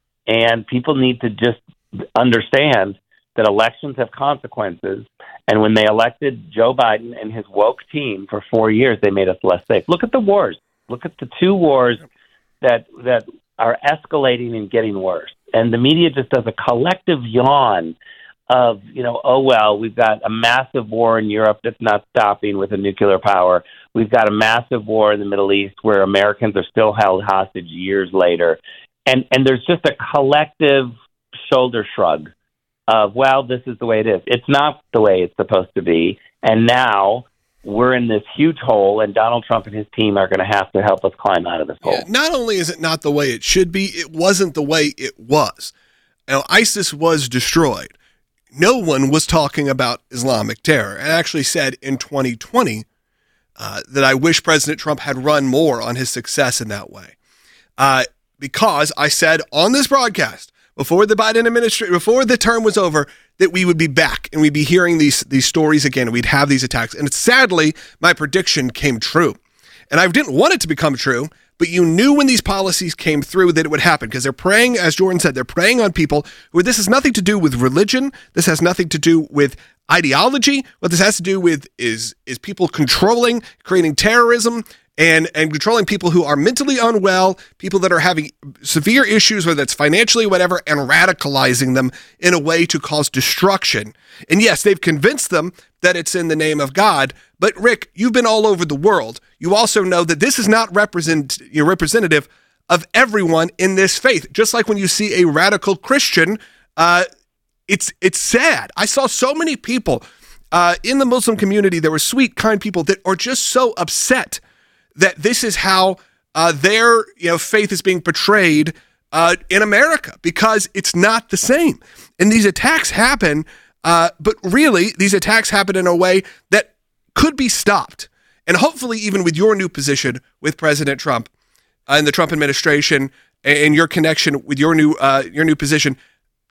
and people need to just understand that elections have consequences. And when they elected Joe Biden and his woke team for four years, they made us less safe. Look at the wars. Look at the two wars that that are escalating and getting worse. And the media just does a collective yawn of, you know, oh, well, we've got a massive war in Europe that's not stopping with a nuclear power. We've got a massive war in the Middle East where Americans are still held hostage years later. And and there's just a collective shoulder shrug of, well, this is the way it is. It's not the way it's supposed to be. And now we're in this huge hole, and Donald Trump and his team are going to have to help us climb out of this hole. Yeah, not only is it not the way it should be, it wasn't the way it was. Now, ISIS was destroyed. No one was talking about Islamic terror. I actually said in twenty twenty uh, that I wish President Trump had run more on his success in that way. Uh, because I said on this broadcast, before the Biden administration, before the term was over, that we would be back and we'd be hearing these these stories again, and we'd have these attacks. And sadly, my prediction came true. And I didn't want it to become true, but you knew when these policies came through that it would happen, because they're preying, as Jordan said, they're preying on people who, this has nothing to do with religion. This has nothing to do with ideology. What this has to do with is is people controlling, creating terrorism, and and controlling people who are mentally unwell, people that are having severe issues, whether that's financially, whatever, and radicalizing them in a way to cause destruction. And yes, they've convinced them that it's in the name of God. But Rick, you've been all over the world. You also know that this is not represent, you know, representative of everyone in this faith. Just like when you see a radical Christian, uh, it's it's sad. I saw so many people uh, in the Muslim community that were sweet, kind people that are just so upset that this is how uh, their you know faith is being portrayed uh, in America, because it's not the same. And these attacks happen, uh, but really these attacks happen in a way that could be stopped. And hopefully, even with your new position with President Trump uh, and the Trump administration, and your connection with your new uh, your new position,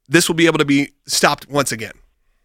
this will be able to be stopped once again?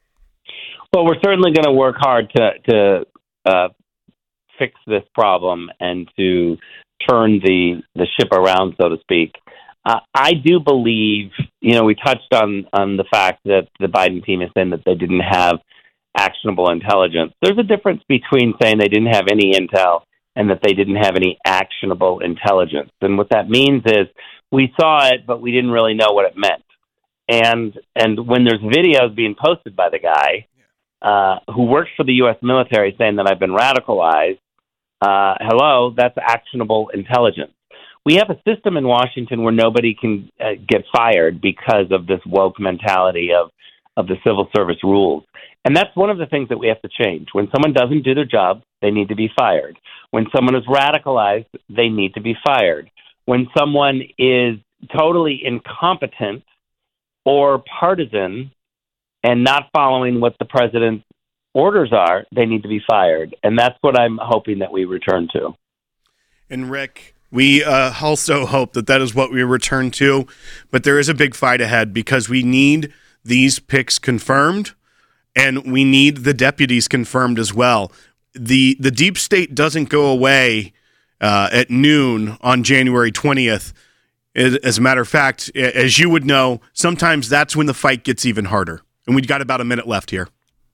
Well, we're certainly going to work hard to to uh, fix this problem and to turn the, the ship around, so to speak. Uh, I do believe, you know, we touched on, on the fact that the Biden team is saying that they didn't have actionable intelligence. There's a difference between saying they didn't have any intel and that they didn't have any actionable intelligence. And what that means is we saw it, but we didn't really know what it meant. And and when there's videos being posted by the guy uh, who works for the U S military saying that I've been radicalized, uh, hello, that's actionable intelligence. We have a system in Washington where nobody can uh, get fired because of this woke mentality of, of the civil service rules. And that's one of the things that we have to change. When someone doesn't do their job, they need to be fired. When someone is radicalized, they need to be fired. When someone is totally incompetent or partisan and not following what the president's orders are, they need to be fired. And that's what I'm hoping that we return to. And Rick, we uh, also hope that that is what we return to, but there is a big fight ahead because we need these picks confirmed, and we need the deputies confirmed as well. The the deep state doesn't go away uh, at noon on January twentieth. As a matter of fact, as you would know, sometimes that's when the fight gets even harder. And we've got about a minute left here.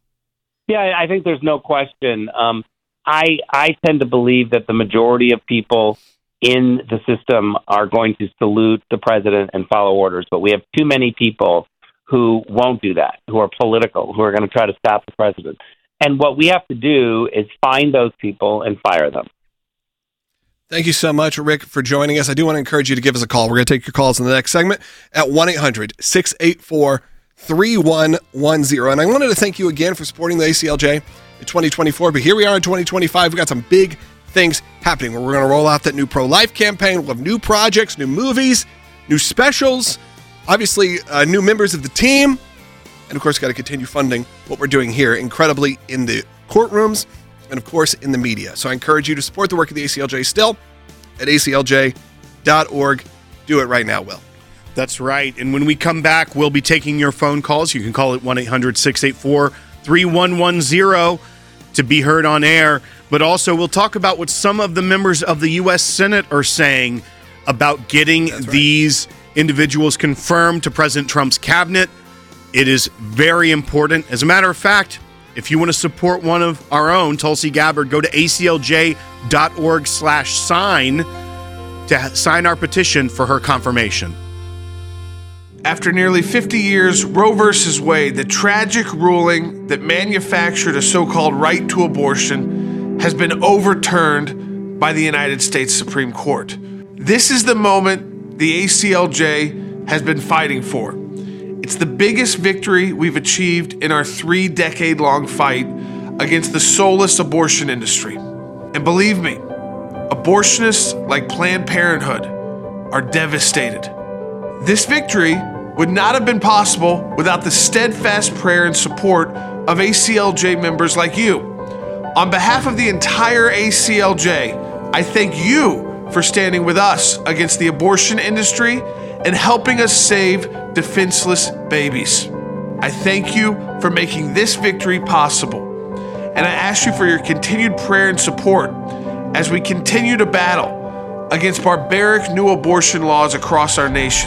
Yeah, I think there's no question. Um, I I tend to believe that the majority of people in the system are going to salute the president and follow orders, but we have too many people who won't do that, who are political, who are going to try to stop the president. And what we have to do is find those people and fire them. Thank you so much, Rick, for joining us. I do want to encourage you to give us a call. We're going to take your calls in the next segment at one eight hundred six eight four three one one zero. And I wanted to thank you again for supporting the A C L J in twenty twenty-four. But here we are in twenty twenty-five. We've got some big things happening where we're going to roll out that new pro-life campaign. We'll have new projects, new movies, new specials, obviously uh, new members of the team. And, of course, got to continue funding what we're doing here incredibly in the courtrooms and, of course, in the media. So I encourage you to support the work of the A C L J still at A C L J dot org. Do it right now, Will. That's right. And when we come back, we'll be taking your phone calls. You can call it one eight hundred six eight four three one one zero to be heard on air. But also, we'll talk about what some of the members of the U S Senate are saying about getting right. these individuals confirmed to President Trump's cabinet. It is very important. As a matter of fact, if you want to support one of our own, Tulsi Gabbard, go to A C L J dot org slash sign to sign our petition for her confirmation. After nearly fifty years, Roe versus Wade, the tragic ruling that manufactured a so-called right to abortion, has been overturned by the United States Supreme Court. This is the moment the A C L J has been fighting for. It's the biggest victory we've achieved in our three-decade-long fight against the soulless abortion industry. And believe me, abortionists like Planned Parenthood are devastated. This victory would not have been possible without the steadfast prayer and support of A C L J members like you. On behalf of the entire A C L J, I thank you for standing with us against the abortion industry and helping us save defenseless babies. I thank you for making this victory possible. And I ask you for your continued prayer and support as we continue to battle against barbaric new abortion laws across our nation.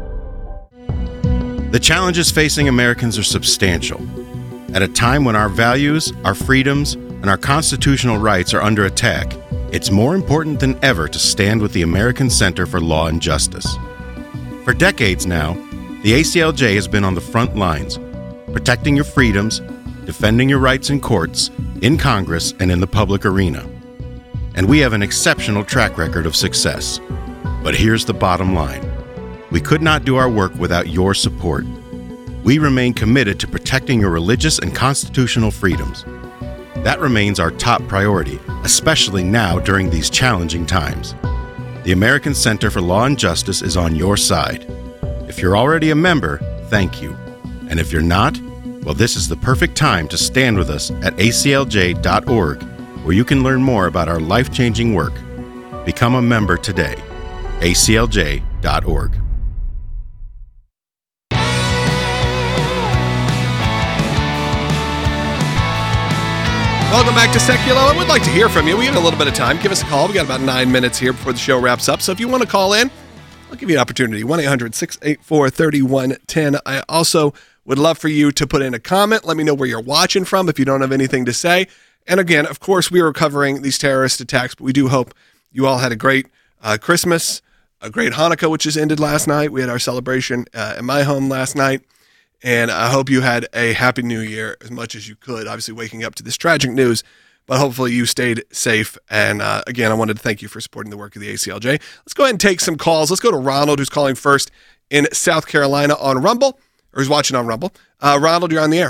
The challenges facing Americans are substantial. At a time when our values, our freedoms, and our constitutional rights are under attack, it's more important than ever to stand with the American Center for Law and Justice. For decades now, the A C L J has been on the front lines, protecting your freedoms, defending your rights in courts, in Congress, and in the public arena. And we have an exceptional track record of success. But here's the bottom line. We could not do our work without your support. We remain committed to protecting your religious and constitutional freedoms. That remains our top priority, especially now during these challenging times. The American Center for Law and Justice is on your side. If you're already a member, thank you. And if you're not, well, this is the perfect time to stand with us at A C L J dot org, where you can learn more about our life-changing work. Become a member today. A C L J dot org. welcome back to Seculo. I would like to hear from you. We have a little bit of time. Give us a call. We got about nine minutes here before the show wraps up. So if you want to call in, I'll give you an opportunity. one eight hundred six eight four three one one zero. I also would love for you to put in a comment. Let me know where you're watching from if you don't have anything to say. And again, of course, we are covering these terrorist attacks, but we do hope you all had a great uh, Christmas, a great Hanukkah, which just ended last night. We had our celebration uh, in my home last night. And I hope you had a happy new year as much as you could, obviously waking up to this tragic news, but hopefully you stayed safe. And uh, again, I wanted to thank you for supporting the work of the A C L J. Let's go ahead and take some calls. Let's go to Ronald, who's calling first in South Carolina on Rumble, or who's watching on Rumble. Uh, Ronald, you're on the air.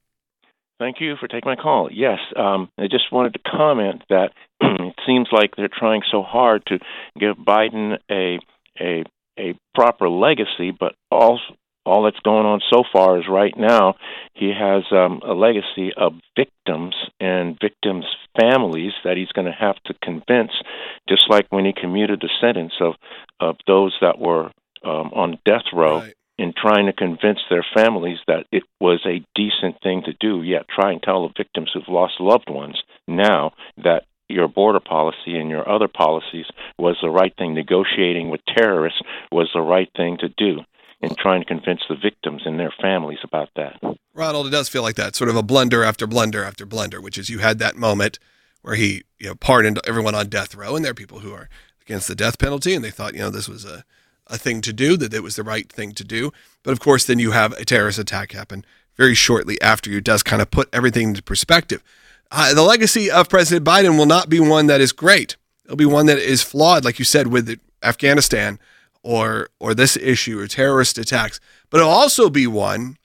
Thank you for taking my call. Yes, um, I just wanted to comment that it seems like they're trying so hard to give Biden a a a proper legacy, but also all that's going on so far is right now he has um, a legacy of victims and victims' families that he's going to have to convince, just like when he commuted the sentence of, of those that were um, on death row, right, in trying to convince their families that it was a decent thing to do, yet try and tell the victims who've lost loved ones now that your border policy and your other policies was the right thing. Negotiating with terrorists was the right thing to do, and trying to convince the victims and their families about that. Ronald, it does feel like that, sort of a blunder after blunder after blunder, which is you had that moment where he, you know, pardoned everyone on death row, and there are people who are against the death penalty, and they thought, you know, this was a, a thing to do, that it was the right thing to do. But of course, then you have a terrorist attack happen very shortly after you. It does kind of put everything into perspective. Uh, the legacy of President Biden will not be one that is great. It'll be one that is flawed, like you said, with Afghanistan, or or this issue, or terrorist attacks. But it'll also be one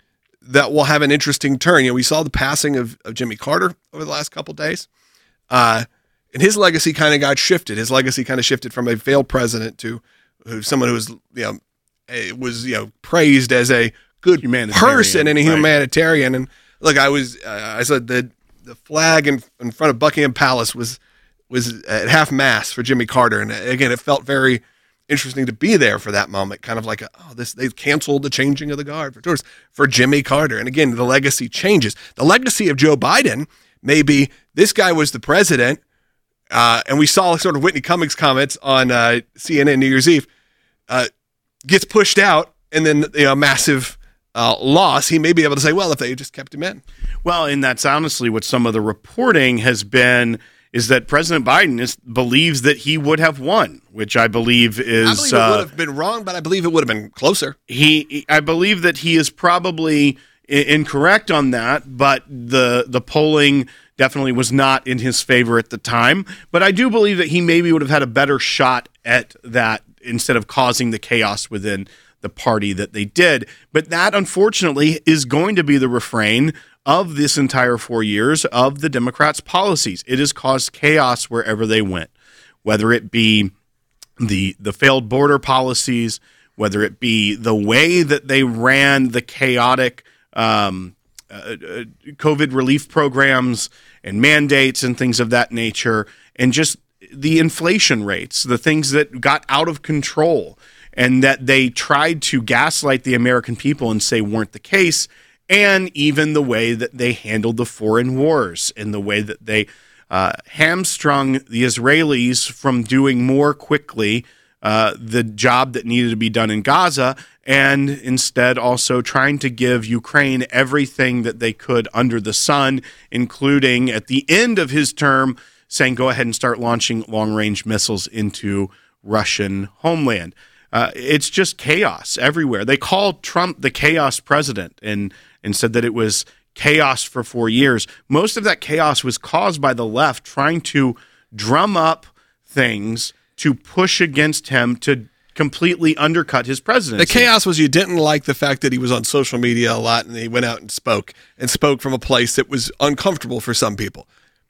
that will have an interesting turn. You know, we saw the passing of, of Jimmy Carter over the last couple of days. Uh, and his legacy kind of got shifted. His legacy kind of shifted from a failed president to who, someone who was, you know, a, was, you know, praised as a good person and a humanitarian. Right. And look, I was, uh, I said that the flag in, in front of Buckingham Palace was, was at half mast for Jimmy Carter. And again, it felt very interesting to be there for that moment, kind of like, a, oh, this they've canceled the changing of the guard for tourists for Jimmy Carter. And again, the legacy changes. The legacy of Joe Biden may be this guy was the president, uh, and we saw sort of Whitney Cummings comments on uh, C N N New Year's Eve, uh, gets pushed out, and then, you know, massive uh, loss. He may be able to say, well, if they just kept him in. Well, and that's honestly what some of the reporting has been, is that President Biden is, believes that he would have won, which I believe is... I believe it uh, would have been wrong, but I believe it would have been closer. He, I believe that he is probably I- incorrect on that, but the the polling definitely was not in his favor at the time. But I do believe that he maybe would have had a better shot at that instead of causing the chaos within the party that they did. But that, unfortunately, is going to be the refrain of this entire four years of the Democrats' policies. It has caused chaos wherever they went, whether it be the the failed border policies, whether it be the way that they ran the chaotic um, uh, uh, COVID relief programs and mandates and things of that nature, and just the inflation rates, the things that got out of control and that they tried to gaslight the American people and say weren't the case. And even the way that they handled the foreign wars and the way that they uh, hamstrung the Israelis from doing more quickly uh, the job that needed to be done in Gaza, and instead also trying to give Ukraine everything that they could under the sun, including at the end of his term saying go ahead and start launching long-range missiles into Russian homeland. Uh, it's just chaos everywhere. They called Trump the chaos president, and and said that it was chaos for four years. Most of that chaos was caused by the left trying to drum up things to push against him to completely undercut his presidency. The chaos was you didn't like the fact that he was on social media a lot and he went out and spoke, and spoke from a place that was uncomfortable for some people.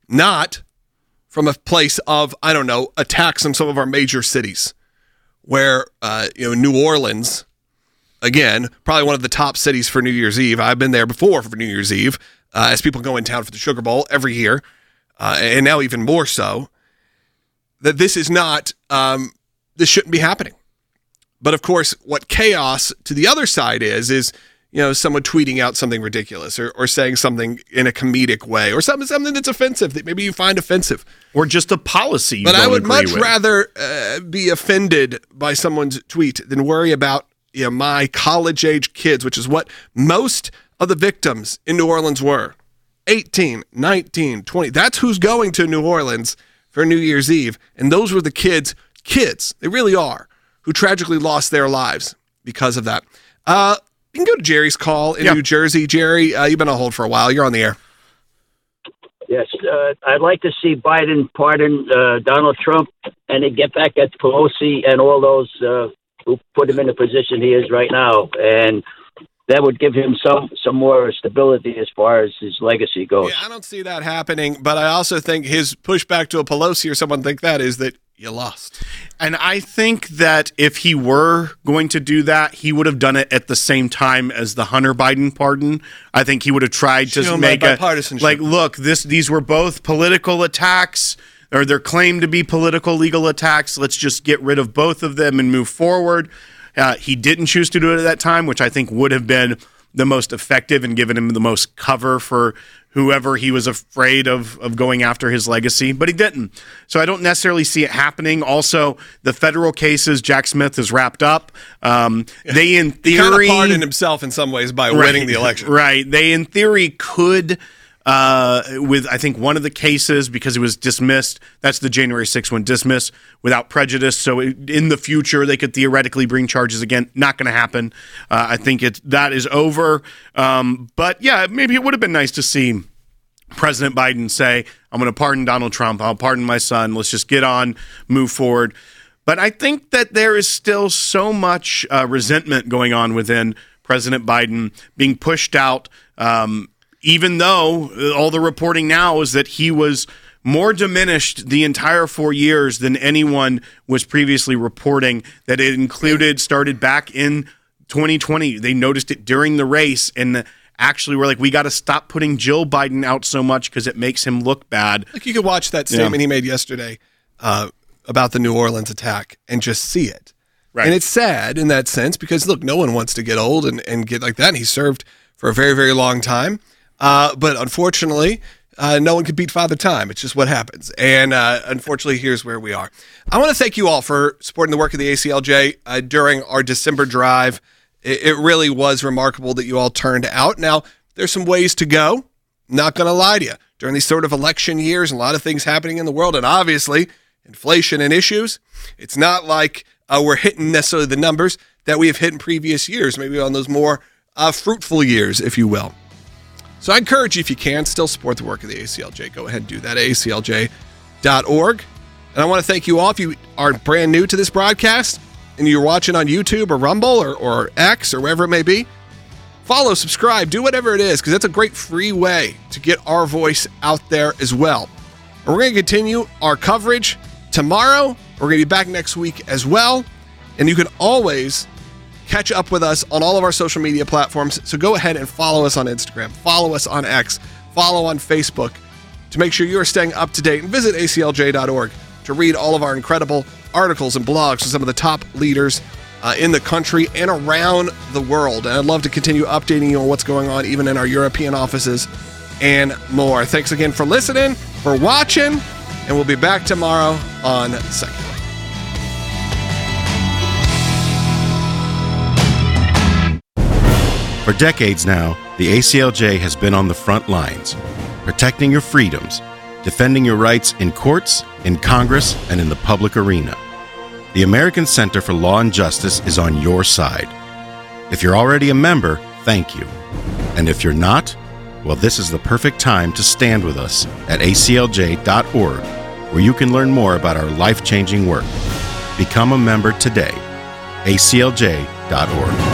Not from a place of, I don't know, attacks on some of our major cities where, uh, you know, New Orleans, again, probably one of the top cities for New Year's Eve. I've been there before for New Year's Eve, uh, as people go in town for the Sugar Bowl every year, uh, and now even more so, that this is not, um, this shouldn't be happening. But of course, what chaos to the other side is, is you know, someone tweeting out something ridiculous or, or saying something in a comedic way or something something that's offensive that maybe you find offensive. Or just a policy you But don't I would agree much with. rather uh, be offended by someone's tweet than worry about, you know, my college-age kids, which is what most of the victims in New Orleans were. eighteen, nineteen, twenty. That's who's going to New Orleans for New Year's Eve. And those were the kids, kids, they really are, who tragically lost their lives because of that. Uh, you can go to Jerry's call in Yeah. New Jersey. Jerry, uh, you've been on hold for a while. You're on the air. Yes, uh, I'd like to see Biden pardon uh, Donald Trump and then get back at Pelosi and all those uh, who put him in the position he is right now. And that would give him some, some more stability as far as his legacy goes. Yeah, I don't see that happening, but I also think his pushback to a Pelosi or someone like that is that you lost. And I think that if he were going to do that, he would have done it at the same time as the Hunter Biden pardon. I think he would have tried to Show him make that a bipartisanship. like, look, this these were both political attacks, or they're claimed to be political legal attacks. Let's just get rid of both of them and move forward. Uh, he didn't choose to do it at that time, which I think would have been the most effective and given him the most cover for whoever he was afraid of of going after his legacy, but he didn't. So I don't necessarily see it happening. Also, the federal cases, Jack Smith is wrapped up. Um, they, in He kind of theory, pardoned himself in some ways by winning the election. Right. They, in theory, could, uh, with, I think, one of the cases, because it was dismissed, that's the January sixth one, dismissed without prejudice. So it, in the future, they could theoretically bring charges again. Not going to happen. Uh, I think it's, that is over. Um, but, yeah, maybe it would have been nice to see President Biden say, I'm going to pardon Donald Trump. I'll pardon my son. Let's just get on, move forward. But I think that there is still so much uh, resentment going on within President Biden being pushed out, um, even though all the reporting now is that he was more diminished the entire four years than anyone was previously reporting, that it included, started back in twenty twenty. They noticed it during the race, and actually we're like, we got to stop putting Jill Biden out so much because it makes him look bad. Like, you could watch that statement Yeah. he made yesterday uh, about the New Orleans attack and just see it. Right. And it's sad in that sense because, look, no one wants to get old and, and get like that. And he served for a very, very long time. Uh, but unfortunately, uh, no one could beat Father Time. It's just what happens. And uh, unfortunately, here's where we are. I want to thank you all for supporting the work of the A C L J uh, during our December drive. It, it really was remarkable that you all turned out. Now, there's some ways to go. Not going to lie to you. During these sort of election years, and a lot of things happening in the world, and obviously inflation and issues, it's not like uh, we're hitting necessarily the numbers that we have hit in previous years, maybe on those more uh, fruitful years, if you will. So I encourage you, if you can, still support the work of the A C L J. Go ahead and do that, A C L J dot org. And I want to thank you all. If you are brand new to this broadcast and you're watching on YouTube or Rumble or, or X or wherever it may be, follow, subscribe, do whatever it is, because that's a great free way to get our voice out there as well. And we're going to continue our coverage tomorrow. We're going to be back next week as well. And you can always catch up with us on all of our social media platforms. So go ahead and follow us on Instagram, follow us on X, follow on Facebook to make sure you are staying up to date. And visit A C L J dot org to read all of our incredible articles and blogs from some of the top leaders uh, in the country and around the world. And I'd love to continue updating you on what's going on even in our European offices and more. Thanks again for listening, for watching, and we'll be back tomorrow on Secular. For decades now, the A C L J has been on the front lines, protecting your freedoms, defending your rights in courts, in Congress, and in the public arena. The American Center for Law and Justice is on your side. If you're already a member, thank you. And if you're not, well, this is the perfect time to stand with us at A C L J dot org, where you can learn more about our life-changing work. Become a member today. A C L J dot org.